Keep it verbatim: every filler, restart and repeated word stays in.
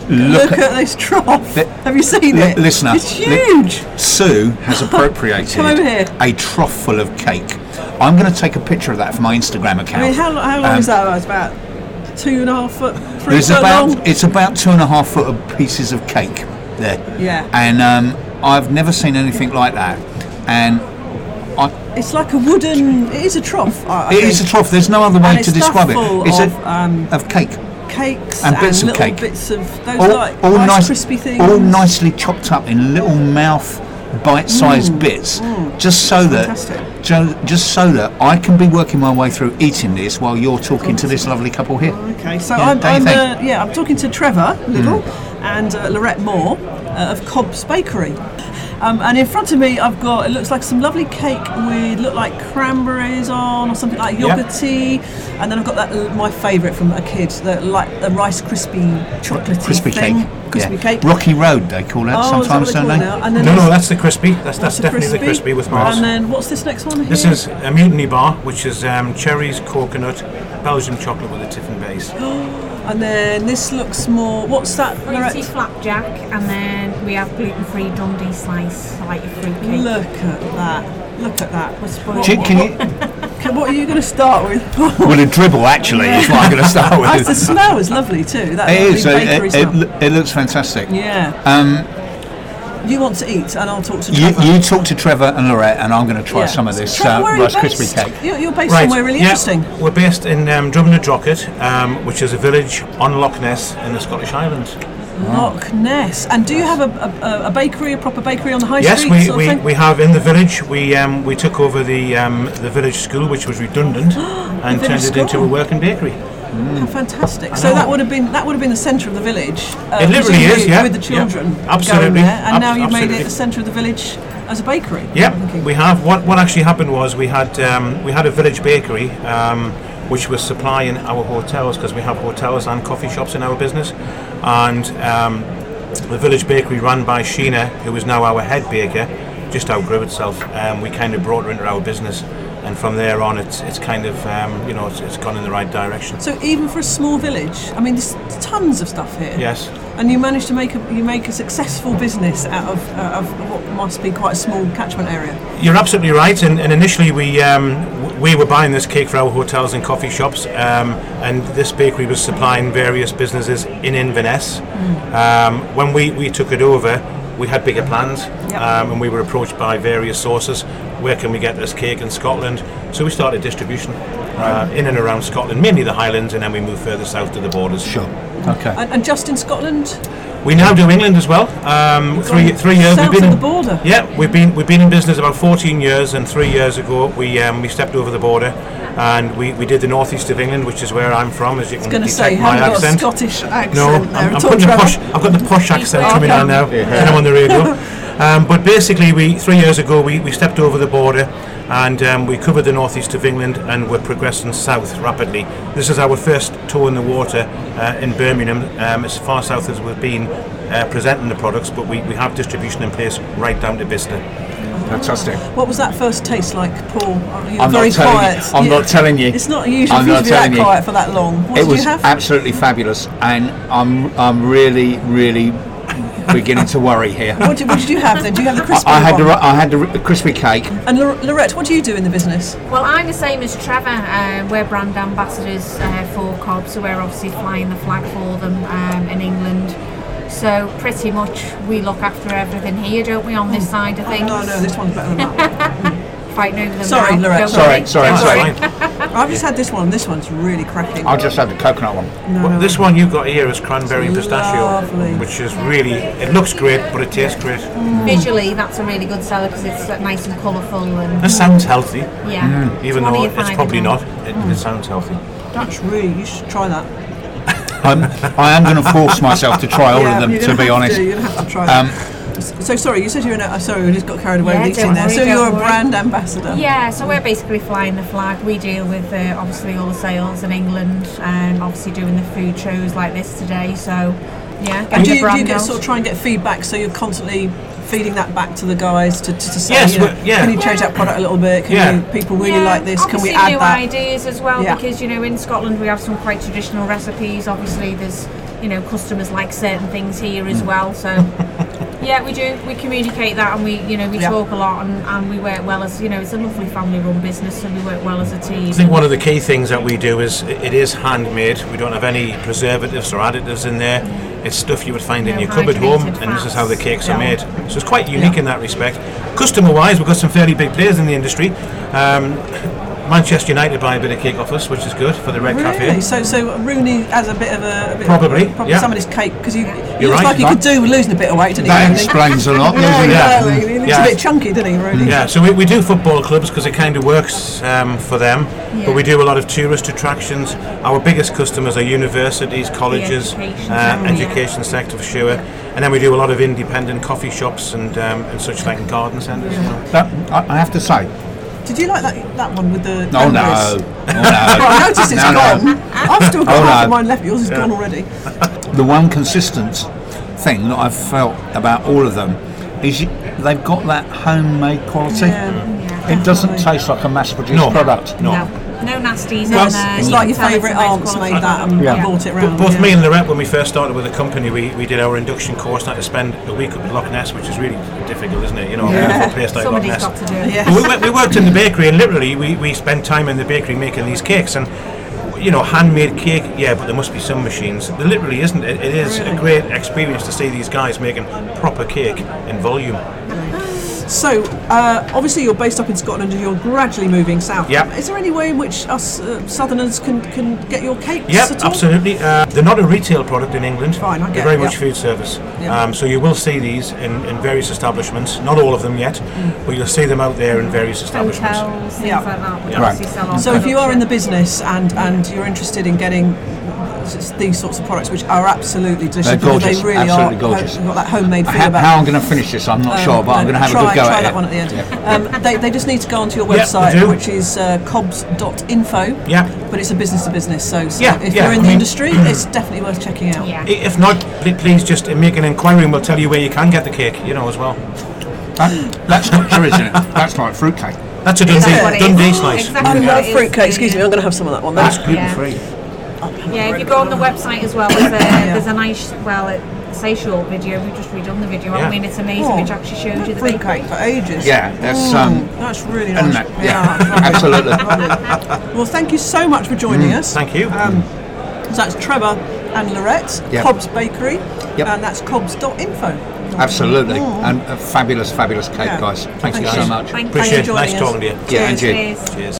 Look, Look at, at this trough. Li- Have you seen li- it? Listener, It's huge. Li- Sue has appropriated Come over here. a trough full of cake. I'm going to take a picture of that for my Instagram account. I mean, how, how long Um, is that? It's about two and a half foot, three There's foot about long. it's about two and a half foot of pieces of cake there. Yeah. And um, I've never seen anything like that. And I, It's like a wooden. It is a trough. I, I it think. is a trough. There's no other way And to it's describe it. full It's of, a um, of cake. Cakes And bits of little cake. bits of those All, like all nice nice, crispy things. all nicely chopped up in little mouth bite-sized bits, just so that fantastic. ju- just so that I can be working my way through eating this while you're talking to this lovely couple here. Okay, so Yeah, I'm, don't you I'm think? uh, yeah, I'm talking to Trevor Little and uh, Lorette Moore uh, of Cobb's Bakery. Um, and in front of me, I've got, it looks like some lovely cake with, look like cranberries on or something like Yep. yogurty. And then I've got that, uh, my favourite from a kid, the, like the Rice Krispie chocolatey Crispy thing. cake. Crispy yeah. cake. Rocky Road, they call it Oh, is that sometimes, what they don't call it they? now? And then No, no, there's- that's the crispy. That's that's the definitely the crispy with Mars. And then what's this next one here? This is a mutiny bar, which is um, cherries, coconut, Belgian chocolate with a tiffin base. And then this looks more, what's that? Fruity Lorette? flapjack, and then we have gluten-free Dundee slice, like your fruit cake. Look at that. Look at that. We're spoiled. Can, can you, Okay, what are you going to start with? well, a dribble actually is what I'm going to start Oh, the with. smell is lovely too. That It lovely is. It, bakery it, smell. it, it looks fantastic. Yeah. Um, You want to eat, and I'll talk to you, Trevor. you talk to Trevor and Lorette, and I'm going to try Yeah. some of this Trevor, uh, where are you Rice based? Krispie cake. You're, you're based Right, somewhere really yeah, interesting. We're based in um, Drummond and Droghett, um, which is a village on Loch Ness in the Scottish Highlands. Loch Ness. And do you have a, a, a bakery, a proper bakery on the high Yes, street? we, sort of we, thing? we have in the village. We um, we took over the um, the village school, which was redundant, and village turned it into school. a working bakery. How fantastic! I So know. that would have been that would have been the centre of the village. Uh, It literally is, presumably yeah, With the yeah. children, Absolutely. going there, and Ab- now you've made absolutely. it the centre of the village as a bakery. I'm Yep, thinking. we have. What what actually happened was we had um, we had a village bakery, um, which was supplying our hotels, because we have hotels and coffee shops in our business, and um, the village bakery run by Sheena, who is now our head baker, just outgrew itself. Um, we kind of brought her into our business, and from there on, it's it's kind of um, you know it's, it's gone in the right direction. So even for a small village, I mean, there's tons of stuff here. Yes. And you managed to make a you make a successful business out of uh, of what must be quite a small catchment area. You're absolutely right, and, and initially we um, w- we were buying this cake for our hotels and coffee shops, um, and this bakery was supplying various businesses in Inverness. Um, when we, we took it over, we had bigger plans, Yep. um, and we were approached by various sources. Where can we get this cake in Scotland? So we started distribution uh, in and around Scotland, mainly the Highlands, and then we moved further south to the borders. Sure. Okay. And, and just in Scotland, We now do England as well. Um, three three years south we've been of the in, border. Yeah, we've been we've been in business about fourteen years, and three years ago we um, we stepped over the border, and we, we did the northeast of England, which is where I'm from, as you I was can going to detect say, you my haven't got a accent. Scottish accent No, there I'm, at I'm all, putting the Trevor. posh. I've got the posh accent Oh, coming okay. on now, and I'm on the radio. Um, but basically, we three years ago we, we stepped over the border, and um, we covered the northeast of England, and we're progressing south rapidly. This is our first toe in the water uh, in Birmingham, um, as far south as we've been uh, presenting the products, but we, we have distribution in place right down to Bicester. Fantastic. What was that first taste like, Paul? You're I'm very not telling quiet. you. I'm You- not telling you. It's not usual I'm for you not to be that telling you. quiet for that long. What It did was you have? absolutely fabulous, and I'm I'm really really beginning to worry here. What did, what did you have then? Do you have the crispy I had the one? ri- I had the ri- crispy cake. And Lor- Lorette, what do you do in the business? Well, I'm the same as Trevor. Uh, we're brand ambassadors uh, for Cobb, so we're obviously flying the flag for them um, in England. So pretty much we look after everything here, don't we, on this side of things? No, no, this one's better than that. Fighting over them Sorry, now. Lorette, Don't sorry, worry. sorry, Don't sorry. worry. Fine. I've just had this one. This one's really cracking. I'll just have the coconut one. No, Well, no, this one you've got here is cranberry and pistachio, Lovely. which is really, it looks great, but it tastes great. Visually, that's a really good seller because it's uh, nice and colourful and It sounds healthy, yeah. even one of though your it's finer probably ones. not. It, it sounds healthy. That's really, you should try that. I'm, I am going to force myself to try all Yeah, of them, you're to gonna be have honest. To, you're going to have to try that. Um, So sorry, you said you're in a, uh, sorry, we just got carried away Yeah, with eating don't there. worry, So don't you're a worry. brand ambassador. Yeah, so we're basically flying the flag. We deal with uh, obviously all the sales in England, and obviously doing the food shows like this today. So yeah, And do the you, do brand you get out. sort of try and get feedback? So you're constantly feeding that back to the guys to, to, to say, Yes, you know, we're- yeah. can you change that product a little bit? Can Yeah. you, people really Yeah, like this? Can we obviously add new that? ideas as well? Yeah. Because you know in Scotland we have some quite traditional recipes. Obviously there's you know, customers like certain things here as well. So yeah, we do. We communicate that, and we, you know, we Yeah. talk a lot, and, and we work well as, you know, it's a lovely family-run business, so we work well as a team. I think one of the key things that we do is i- it is handmade. We don't have any preservatives or additives in there. It's stuff you would find in No your cupboard home, hydrogenated and this is how the fats. cakes are Yeah. made. So it's quite unique in that respect. Customer-wise, we've got some fairly big players in the industry. Um, Manchester United buy a bit of cake off us, which is good for the Red Really? Cafe. So, so Rooney has a bit of a, a bit Probably, of, probably yeah. somebody's cake because you, you You're looks right, like he right. could do with losing a bit of weight, didn't he? That Rooney? explains a lot. Yeah, doesn't it? exactly. He looks Yeah. a bit chunky, doesn't he, Rooney? Yeah, so we, we do football clubs because it kind of works um, for them, Yeah. but we do a lot of tourist attractions. Our biggest customers are universities, colleges, education uh, sector, yeah. education sector for sure, and then we do a lot of independent coffee shops and um, and such like in garden centres. You know. That, I, I have to say, Did you like that that one with the oh no, numbers? oh no. Well, I noticed it's No, no. gone. I've still got Oh, half no. of mine left. Yours is gone already. The one consistent thing that I've felt about all of them is you, they've got that homemade quality. Yeah. Yeah. It doesn't Definitely. taste like a mass-produced No. product. No. No, no nasties No, in it's, there. it's You like can your tell it's favourite a nice aunts quality made that and Yeah. bought it But round. both yeah. me and Lorette, when we first started with the company, we, we did our induction course. Now to spend a week up at Loch Ness, which is really difficult, isn't it? You know, a Yeah. beautiful place like Loch Somebody's Ness. got to do it. Yeah. But we, went- we worked in the bakery, and literally we, we spent time in the bakery making these cakes. And you know, handmade cake, yeah, but there must be some machines. There literally isn't. It, it is a great experience to see these guys making proper cake in volume. So, uh, obviously, you're based up in Scotland and you're gradually moving south. Yep. Is there any way in which us uh, Southerners can, can get your cakes Yep, at all? absolutely. Uh, they're not a retail product in England. Fine, I get They're very it, much yeah. food service. Yeah. Um, so you will see these in, in various establishments. Not all of them yet, Mm. but you'll see them out there in various establishments. Hotels, things Yeah. like that. We Yeah. obviously Right. sell on So, if you are in the production. business and, and you're interested in getting s- these sorts of products, which are absolutely delicious, They're because gorgeous, they really absolutely are, gorgeous. They've got that homemade feel How, about how them. I'm going to finish this, I'm not Um, sure, but I'm no, going to have try, a good go try at that it. one at the end. Yeah. Um, they, they just need to go onto your Yeah, website, they do. which is uh, cobs dot info. Yeah. But it's a business to business, so, so Yeah, if yeah, you're in I the mean- industry, it's definitely worth checking out. Yeah. I- If not, pl- please just make an inquiry and we'll tell you where you can get the cake, you know, as well. That, that's not true, isn't it? That's like fruitcake. That's a Is Dundee, that what it is? Dundee slice. Exactly I what love it is. fruitcake. Excuse me, I'm going to have some of that one. That's Then. gluten Yeah. free. Yeah, if you go on the website as well, there's a, there's a nice, well, it, say short video. We've just redone the video. Yeah. I mean, it's amazing, Oh, which actually shows you the fruitcake bakery. for ages. Yeah, that's Mm, um, that's really isn't nice. it? Yeah, that's lovely. absolutely. Well, thank you so much for joining us. Thank you. Um, so that's Trevor and Lorette, Yep. Cobb's Bakery, Yep. and that's cobs dot info. Absolutely, and a fabulous, fabulous cake, Yeah. guys. Thank Thank you you. so much. Thank you. Appreciate it. for Nice joining us. talking to you. Yeah, and you. Cheers. Cheers.